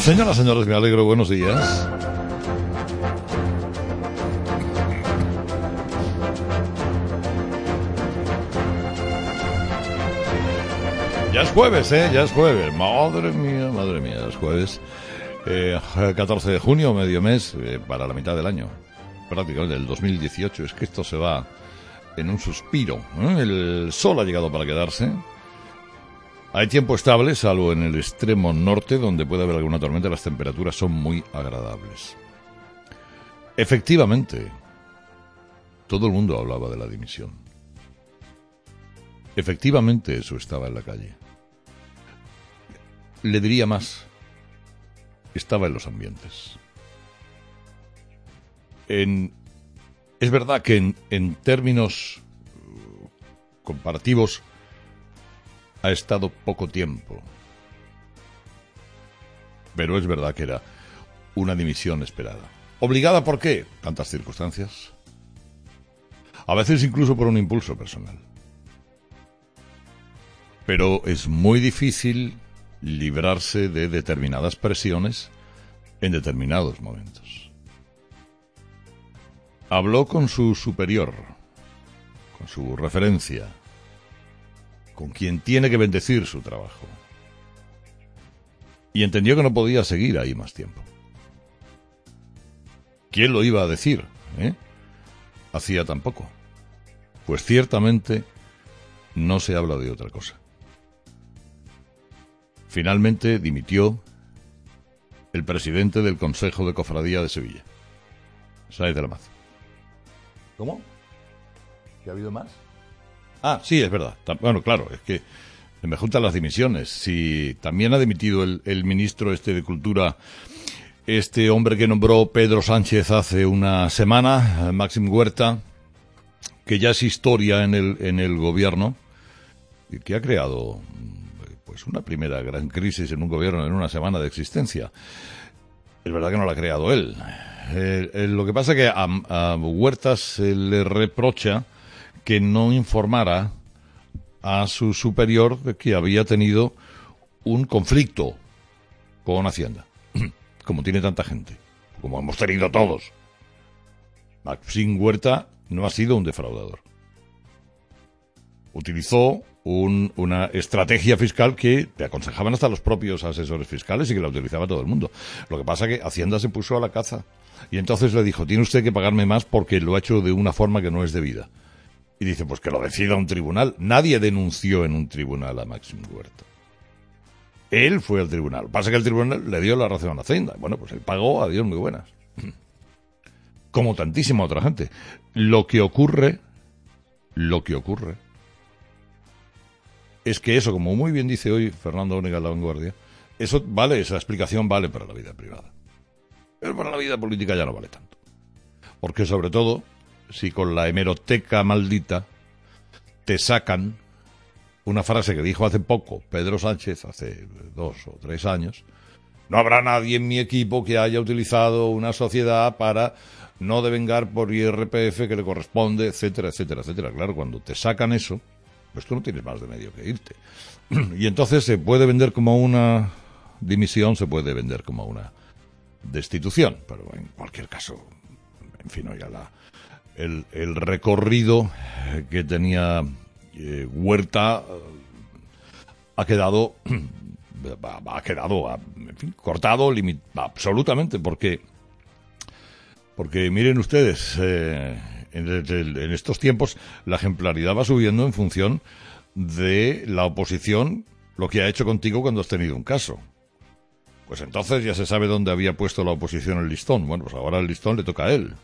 Señoras, señores, me alegro, buenos días. Ya es jueves, ya es jueves. Madre mía, es jueves. 14 de junio, medio mes, para la mitad del año. Prácticamente del 2018. Es que esto se va en un suspiro. El sol ha llegado para quedarse. Hay tiempo estable, salvo en el extremo norte, donde puede haber alguna tormenta. Las temperaturas son muy agradables. Efectivamente, todo el mundo hablaba de la dimisión. Efectivamente, eso estaba en la calle. Le diría más, estaba en los ambientes. Es verdad que en términos comparativos ha estado poco tiempo, pero es verdad que era una dimisión esperada. ¿Obligada por qué? Tantas circunstancias. A veces incluso por un impulso personal. Pero es muy difícil librarse de determinadas presiones en determinados momentos. Habló con su superior, con su referencia, con quien tiene que bendecir su trabajo. Y entendió que no podía seguir ahí más tiempo. ¿Quién lo iba a decir? Hacía tan poco. Pues ciertamente no se habla de otra cosa. Finalmente dimitió el presidente del Consejo de Cofradía de Sevilla, Sáez de la Maza. ¿Cómo? ¿Que ha habido más? Ah, sí, es verdad. Bueno, claro, es que me juntan las dimisiones. Si también ha dimitido el ministro de Cultura, este hombre que nombró Pedro Sánchez hace una semana, Máxim Huerta, que ya es historia en el gobierno, y que ha creado pues una primera gran crisis en un gobierno en una semana de existencia. Es verdad que no la ha creado él. Lo que pasa es que a Huerta se le reprocha que no informara a su superior de que había tenido un conflicto con Hacienda, como tiene tanta gente, como hemos tenido todos. Máxim Huerta no ha sido un defraudador. Utilizó una estrategia fiscal que te aconsejaban hasta los propios asesores fiscales y que la utilizaba todo el mundo. Lo que pasa es que Hacienda se puso a la caza y entonces le dijo, tiene usted que pagarme más porque lo ha hecho de una forma que no es debida. Y dice, pues que lo decida un tribunal. Nadie denunció en un tribunal a Máxim Huerta. Él fue al tribunal. Lo que pasa es que el tribunal le dio la razón a Hacienda. Bueno, pues él pagó, adiós, muy buenas. Como tantísima otra gente. Lo que ocurre es que eso, como muy bien dice hoy Fernando Onega en La Vanguardia, eso vale, esa explicación vale para la vida privada. Pero para la vida política ya no vale tanto. Porque sobre todo, si con la hemeroteca maldita te sacan una frase que dijo hace poco Pedro Sánchez, hace 2 o 3 años, no habrá nadie en mi equipo que haya utilizado una sociedad para no devengar por IRPF que le corresponde, etcétera, etcétera, etcétera. Claro, cuando te sacan eso, pues tú no tienes más de medio que irte. Y entonces se puede vender como una dimisión, se puede vender como una destitución, pero en cualquier caso, en fin, oiga, el recorrido que tenía Huerta ha quedado en fin, cortado absolutamente, porque miren ustedes, en estos tiempos la ejemplaridad va subiendo en función de la oposición, lo que ha hecho contigo cuando has tenido un caso. Pues entonces ya se sabe dónde había puesto la oposición el listón. Bueno, pues ahora el listón le toca a él.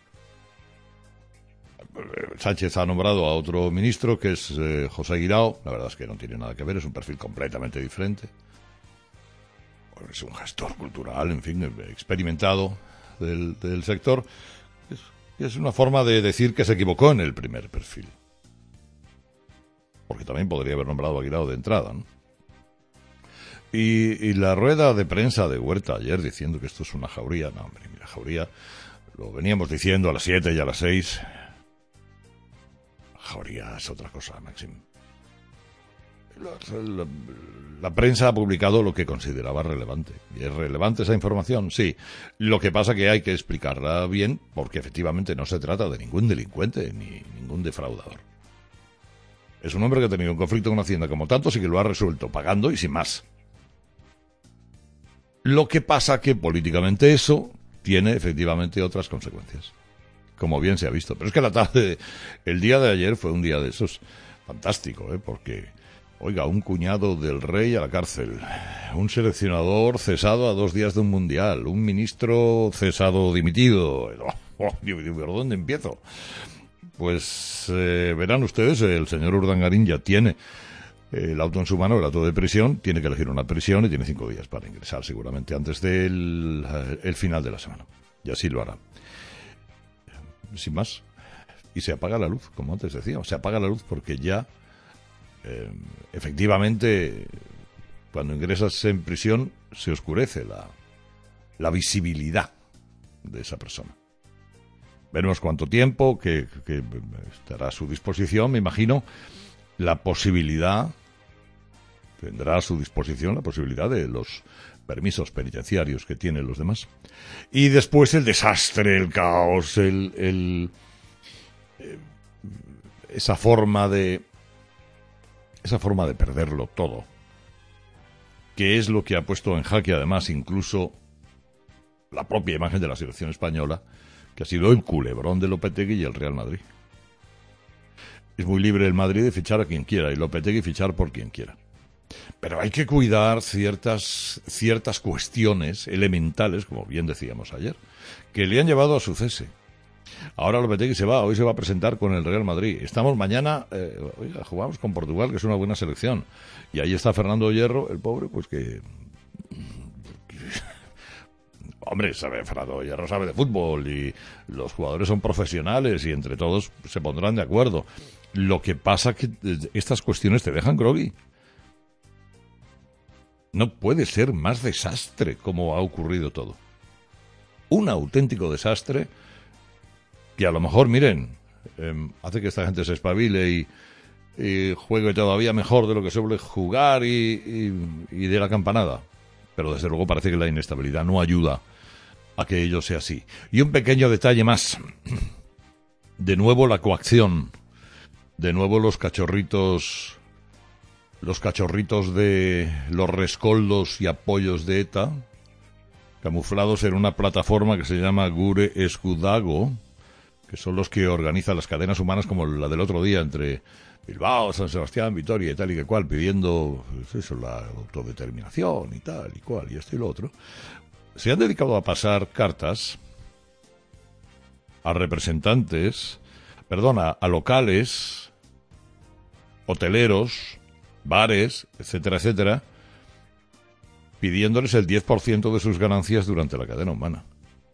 Sánchez ha nombrado a otro ministro, que es José Guirao. La verdad es que no tiene nada que ver, es un perfil completamente diferente. Bueno, es un gestor cultural, en fin, experimentado del sector. Es una forma de decir que se equivocó en el primer perfil. Porque también podría haber nombrado a Guirao de entrada, ¿no? Y la rueda de prensa de Huerta ayer diciendo que esto es una jauría. No, hombre, mira, jauría, lo veníamos diciendo a las 7 y a las 6. Jauría es otra cosa, Máxim. La, la prensa ha publicado lo que consideraba relevante. ¿Y es relevante esa información? Sí. Lo que pasa que hay que explicarla bien, porque efectivamente no se trata de ningún delincuente ni ningún defraudador. Es un hombre que ha tenido un conflicto con Hacienda como tantos y que lo ha resuelto pagando y sin más. Lo que pasa que políticamente eso tiene efectivamente otras consecuencias, como bien se ha visto. Pero es que la tarde, el día de ayer fue un día de esos fantástico, porque, oiga, un cuñado del rey a la cárcel, un seleccionador cesado a 2 días de un mundial, un ministro cesado o dimitido. ¿Por dónde empiezo? Pues verán ustedes, el señor Urdangarín ya tiene el auto en su mano, el auto de prisión, tiene que elegir una prisión y tiene 5 días para ingresar, seguramente antes del el final de la semana. Y así lo hará. Sin más. Y se apaga la luz, como antes decíamos. Se apaga la luz porque ya, efectivamente, cuando ingresas en prisión, se oscurece la visibilidad de esa persona. Veremos cuánto tiempo que estará a su disposición, me imagino. Tendrá a su disposición la posibilidad de los permisos penitenciarios que tienen los demás. Y después el desastre, el caos, esa forma de perderlo todo, que es lo que ha puesto en jaque además incluso la propia imagen de la selección española, que ha sido el culebrón de Lopetegui y el Real Madrid. Es muy libre el Madrid de fichar a quien quiera y Lopetegui fichar por quien quiera. Pero hay que cuidar ciertas cuestiones elementales, como bien decíamos ayer, que le han llevado a su cese. Ahora Lopetegui hoy se va a presentar con el Real Madrid. Estamos mañana, jugamos con Portugal, que es una buena selección. Y ahí está Fernando Hierro, el pobre, pues que... Hombre, Fernando Hierro sabe de fútbol y los jugadores son profesionales y entre todos se pondrán de acuerdo. Lo que pasa que estas cuestiones te dejan groggy. No puede ser más desastre como ha ocurrido todo. Un auténtico desastre que a lo mejor, miren, hace que esta gente se espabile y juegue todavía mejor de lo que suele jugar y de la campanada. Pero desde luego parece que la inestabilidad no ayuda a que ello sea así. Y un pequeño detalle más. De nuevo la coacción. De nuevo los cachorritos de los rescoldos y apoyos de ETA, camuflados en una plataforma que se llama Gure Escudago, que son los que organizan las cadenas humanas como la del otro día entre Bilbao, San Sebastián, Vitoria y tal y que cual, pidiendo pues eso, la autodeterminación y tal y cual, y esto y lo otro. Se han dedicado a pasar cartas a representantes, a locales, hoteleros, bares, etcétera, etcétera, pidiéndoles el 10% de sus ganancias durante la cadena humana.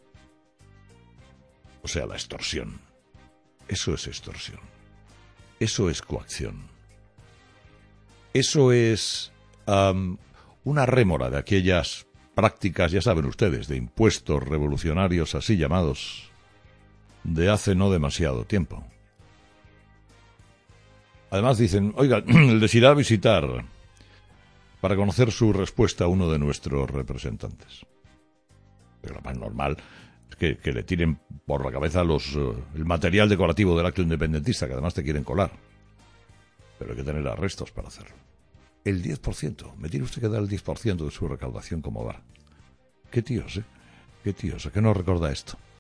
O sea, la extorsión. Eso es extorsión. Eso es coacción. Eso es una rémora de aquellas prácticas, ya saben ustedes, de impuestos revolucionarios así llamados, de hace no demasiado tiempo. Además dicen, oiga, les irá a visitar para conocer su respuesta a uno de nuestros representantes. Pero lo más normal es que le tiren por la cabeza el material decorativo del acto independentista, que además te quieren colar. Pero hay que tener arrestos para hacerlo. El 10%. Me tiene usted que dar el 10% de su recaudación como va. Qué tíos, ¿eh? Qué tíos, ¿a qué nos recuerda esto?